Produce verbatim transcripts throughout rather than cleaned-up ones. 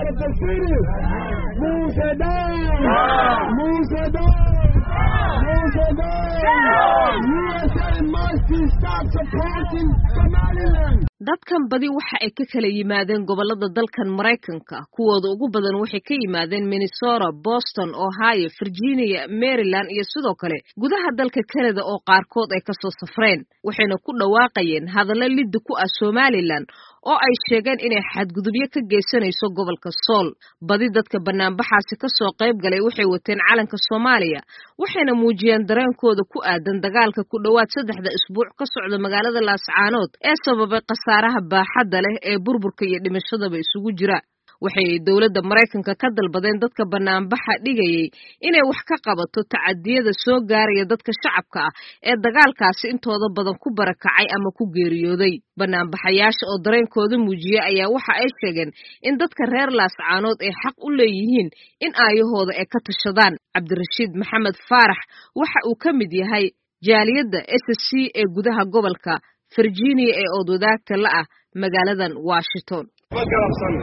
على التسفير موسى داي موسى داي موسى داي U S A must stop supporting Somaliland. dadkan badi waxa ay ka kala yimaadeen gobolada dalkan Mareykanka kuwooda ugu badan waxay ka yimaadeen Minnesota, Boston, Ohio, Virginia, Maryland iyo sidoo kale gudaha dalka Canada oo qaarkood ay ka soo safreen waxayna ku dhawaaqayeen hadallo lid ku ah Somaliland oo ay sheegeen inay xadgudubyo ka geysanayso gobolka Sool badi dadka banaanbaxaasi ka soo qayb galay waxay wateen calanka Soomaaliya waxayna muujiyeen dareenkooda ku aadan dagaalka ku dhawaad saddexda isbuuc ka socda magaalada Laascaanood ee sababay qasaaraha baaxadda leh ee burburka iyo dhimashadaba isugu jira waxay dawladda Mareykanka ka dalbadeen dadka banaanbaxa dhigayay inay wax ka qabato tacadiyada soo gaaraya dadka shacabka ah ee dagaalkaasi intooda badan ku barakacay ama ku geeriyooday banaanbaxayaasha oo dareenkooda muujiyay ayaa waxa ay sheegeen in dadka reer Laascaanood ay xaq u leeyihiin in aayahooda ay ka tashadaan Cabdirashiid Maxamed Faarax waxa uu ka mid yahay jaaliyadda S S C ee gudaha gobolka Virginia ee odwadaagta la ah magaaladan Washington magarabsan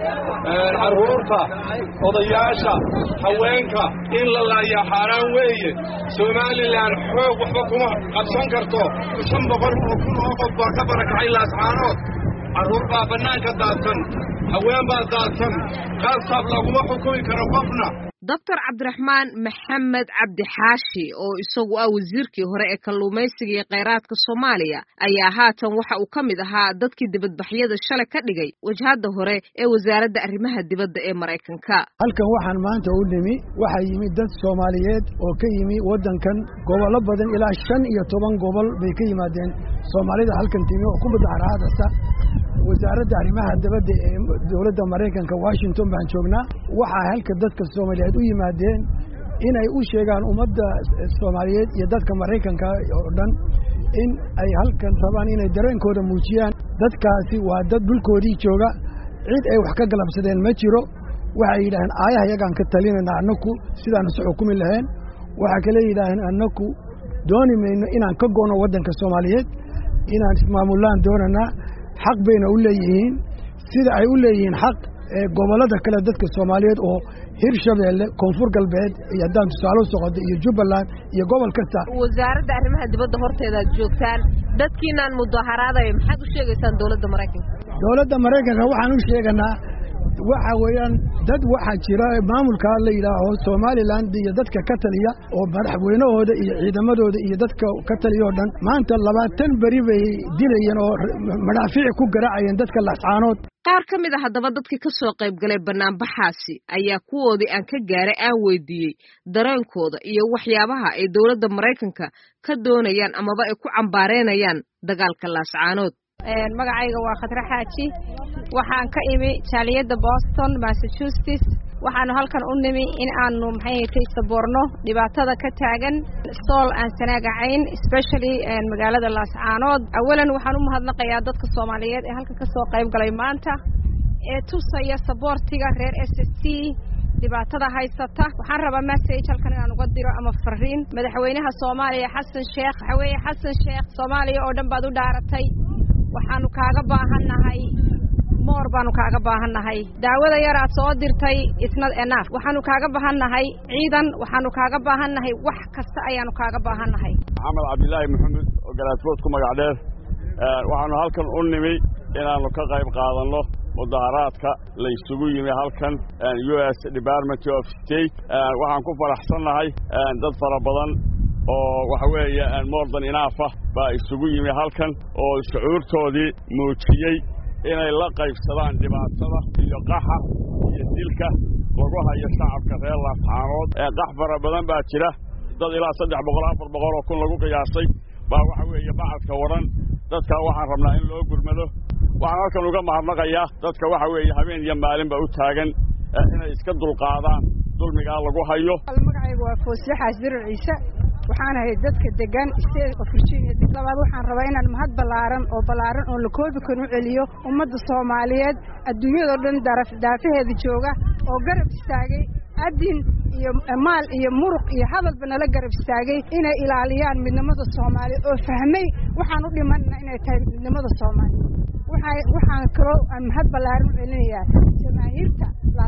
caruurta odayaasha haweenka in la laayo xaraan weeye Somaliland xoog waxba kuma qabsan karto shan boqol oo kun oo qof baa ka barakacay Laascaanood caruur baa banaanka daadsan haween baa daadsan qaasab laguma xukumi karo qofna Doctor Cabdiraxmaan Maxamed Cabdi Xaashi oo isagu ah wasiirkii hore ee kalluumaysiga iyo kheyraadka Soomaaliya ayaa haatan waxa uu kamid ahaa dadkii dibadbaxyada shalay ka dhigay wajahada hore ee wasaaradda arrimaha dibadda ee Mareykanka halkan waxaan maanta u nimi waxa yimi dad Soomaaliyeed oo ka yimi wadankan gobollo badan ilaa shan iyo toban gobol bay ka yimaadeen Soomaalida halkan timi oo ku mudaharaadaysa wasaaradda arrimaha dibadda ee dawladda Mareykanka Washington baan joognaa waxa halka dadka Soomaaliyeed u yimaadeen inay u sheegaan ummadda Soomaaliyeed iyo dadka Mareykanka oo dhan in ay halkan rabaan inay dareenkooda muujiyaan dadkaasi waa dad dhulkoodii jooga cid ay wax ka galabsadeen ma jiro waxay yidhaahdeen aayaha yagaan ka talinayna annaku sidaan isu xukumi lahayn waxa kale yidhaahdeen annaku dooni mayno inaan ka goono waddanka Soomaaliyeed inaan ismaamulaan doonanaa xaq bayna u leeyihiin sida ay u leeyihiin xaq ee gobolada kale dadka Soomaaliyeed oo Hirshabeelle Koonfur Galbeed iyo Daan Tusaale Soqod iyo Jubbaland iyo gobol kasta wasaaradda arrimaha dibadda horteeda joogtaan dadkiinaan mudaharaadayo maxaad u sheegaysaan dawladda Mareykanka dawladda Mareykanka waxaan u sheeganaa waxa weeyaan dad waxa jira maamulka la yiraahdo Somaliland iyo dadka ka taliya oo madaxweynahooda iyo ciidamadooda iyo dadka ka taliya oo dhan maanta labaatan bari bay dilayeen oo madaafiic ku garaacayeen dadka Laascaanood qaar ka mid ah hadaba dadkii ka soo qayb galay banaanbaxaasi ayaa kuwoodii aan ka gaaray aan weydiiyey dareenkooda iyo waxyaabaha ay dawladda Mareykanka ka doonayaan amaba ay ku cambaareenayaan dagaalka Laascaanood magacayga waa Khadra Xaaji waxaan ka imi jaaliyadda Boston Massachusetts waxaanu halkan u nimi in aanu maxay ka saboorno dhibaatada ka taagan Sool aan sanagacayn especially magaalada Laascaanood awalan waxaan u mahadnaqayaa dadka Soomaaliyeed ee halka ka soo qayb galay maanta ee tusaya saboortiga reer S S C dhibaatada haysata waxaan rabaa message halkan inaan uga diro ama fariin madaxweynaha Soomaaliya Xasan Sheekh xaweye Xasan Sheekh Soomaaliya oo dhan baad u dhaaratay waxaanu kaaga baahanahay moor baanu kaaga baahanahay daawada yar aad soo dirtay it's not enough waxaanu kaaga baahanahay ciidan waxaanu kaaga baahanahay wax kasta ayaanu kaaga baahanahay Maxamed Cabdilaahi Maxamed oo garaadfood ku magac dheer waxaanu halkan u nimi inaanu ka qayb qaadano mudaharaadka la isugu yimi halkan U S Department of State waxaan ku faraxsanahay dad fara badan oo waxa weeye more than enough baa isugu yimi halkan oo shucuurtoodii muujiyay inay la qaybsadaan dhibaatada iyo qaxa iyo dilka lagu hayo shacabka reer Laascaanood ee qax fara badan baa jira dad ilaa saddex boqol afar boqol oo kun lagu qiyaasay baa waxa weeye bacadka waran dadka waxaan rabnaa in loo gurmado waxaan halkan uga mahadnaqayaa dadka waxa weeye habeen iyo maalinba u taagan inay iska dulqaadaan dulmiga lagu hayo magacaygu waa Foosle Xaasir Ciise waxaan ahay dadka degan state of Virginia labaad waxaan rabaa inaan mahad balaaran oo balaaran oo la koobi karo u celiyo ummadda Soomaaliyeed adduunyada dhan daraf daafaheeda jooga oo garab istaagay adin iyo maal iyo muruq iyo hadalba nala garab istaagay inay ilaaliyaan midnimada Soomaaliya oo fahmay waxaan u dhimanaa inay tahay midnimada Soomaaliya waxaan kaloo aan mahad balaaran u celinayaa jamaahiirta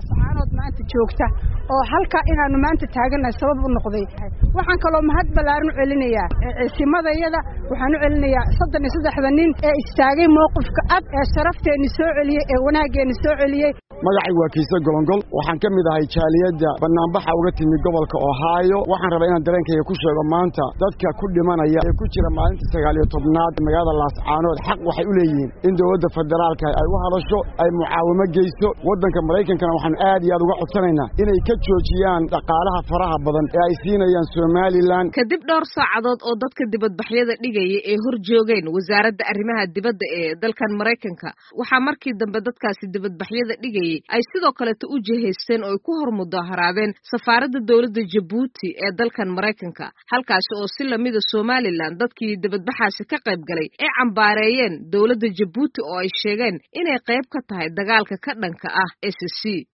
joogta oo halka inaanu maanta taaganahay sabab u noqday waxaan kaloo mahad ballaaran u celinayaa ciisimadayada waxaan u celinayaa soddon iyo saddexda nin ee istaagay mowqifka cad ee sharafteeni soo celiyey ee wanaageeni soo celiyey magacay waa Kiisa Golongol waxaan ka mid ahay jaaliyada banaanbaxa uga timid gobolka Ohio waxaan rabaa inaan dareenkayga ku sheego maanta dadka ku dhimanaya ee ku jira maalinta sagaal iyo tobnaad magaalada Laascaanood xaq waxay u leeyihiin in dawladda federaalka ay u hadasho ay mucaawimo geyso wadanka Mareykankana waxaan aad iyo aad uga codsanaynaa inay ka joojiyaan dhaqaalaha faraha badan ee ay siinayaan Somaliland kadib dhowr saacadood oo dadka dibadbaxyada dhigayay ee hor joogeen wasaaradda arrimaha dibadda ee dalkan Mareykanka waxa markii dambe dadkaasi dibadbaxyada dhigay ay sidoo kale u jihaysteen oo ku hor mudaharaadeen safaaradda dawladda Djibouti ee dalkan Mareykanka halkaas oo si lamida Somaliland dadkii dibadbaxaasi ka qayb galay ee cambaareeyeen dawladda Djibouti oo ay sheegeen inay qayb ka tahay dagaalka ka dhanka ah S C